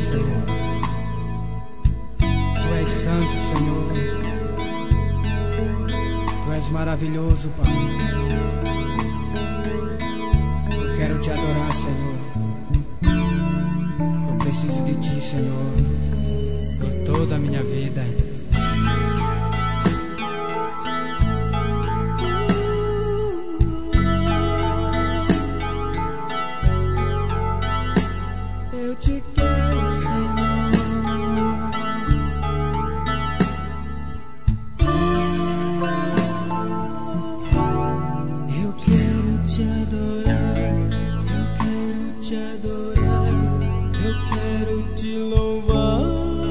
Senhor. Tu és santo, Senhor. Tu és maravilhoso, Pai. Eu quero te adorar, Senhor. Eu preciso de ti, Senhor, por toda a minha vida. Eu te quero, Senhor. Eu quero te adorar. Eu quero te adorar. Eu quero te louvar.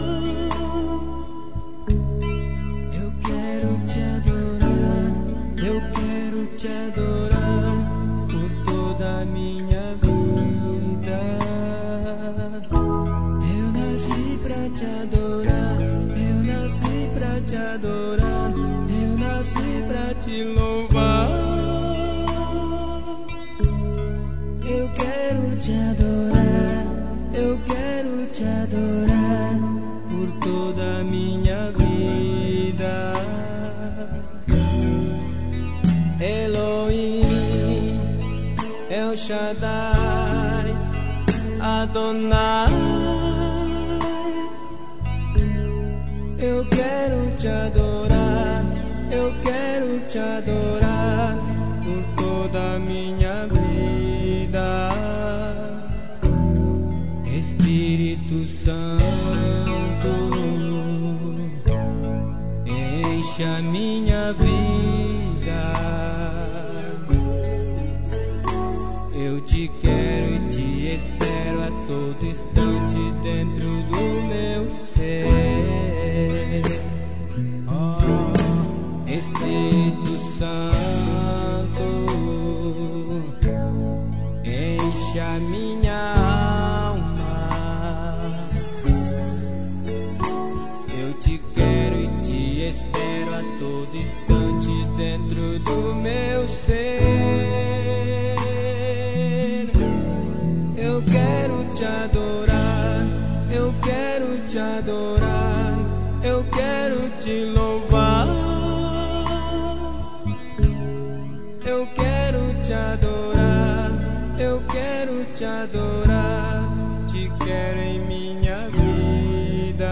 Eu quero te adorar. Eu quero te adorar por toda a minha vida. Eu nasci pra te adorar, eu nasci pra te adorar, eu nasci pra te louvar. Eu quero te adorar, eu quero te adorar por toda a minha vida. Elohim, El Shaddai, Adonai. Eu quero te adorar, eu quero te adorar por toda a minha vida. Espírito Santo, enche a minha vida. Eu te quero e te espero a todo instante dentro do meu ser. Oh, Espírito Santo, enche a minha alma. Eu te quero e te espero a todo instante dentro do meu ser. Eu quero te adorar, eu quero te adorar, eu quero te louvar. Eu quero te adorar, eu quero te adorar, te quero em minha vida.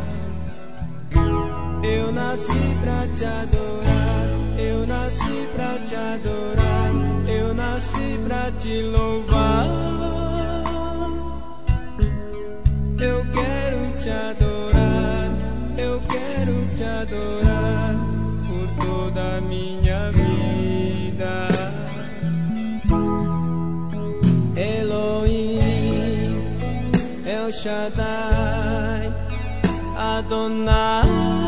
Eu nasci pra te adorar, eu nasci pra te adorar, eu nasci pra te louvar. Eu quero te adorar, eu quero te adorar por toda a minha vida. Elohim, El Shaddai, Adonai.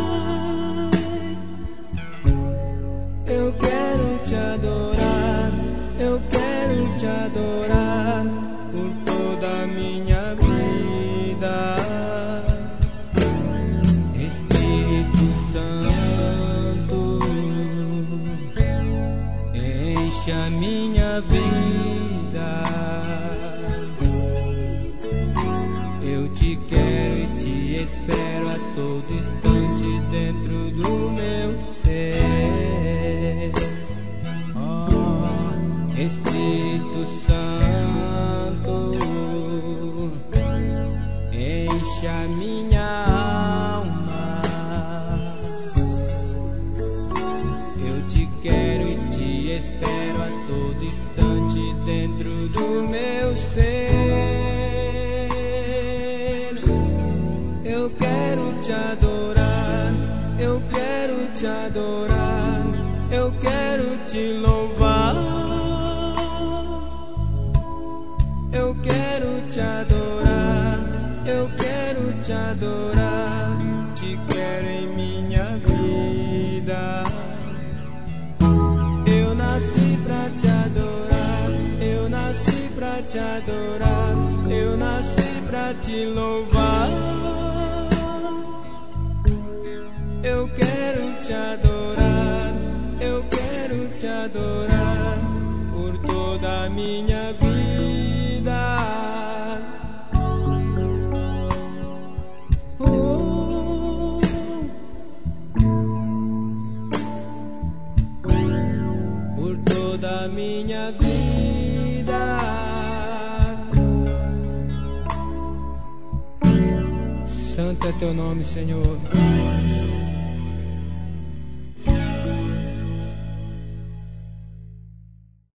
Eu quero te adorar, eu quero te adorar por toda a minha vida. Espírito Santo, enche a minha vida. Eu te quero e te espero a todo instante dentro do meu ser. Oh, Espírito Santo, enche a minha alma. Eu te quero e te espero a todo instante dentro do meu ser. Eu quero te adorar, eu quero te adorar, eu quero te louvar. Eu quero te adorar, eu quero te adorar, te quero em minha vida. Eu nasci pra te adorar, eu nasci pra te adorar, eu nasci pra te louvar. Eu quero te adorar, eu quero te adorar por toda a minha vida. toda a minha vida. Santo é teu nome, Senhor.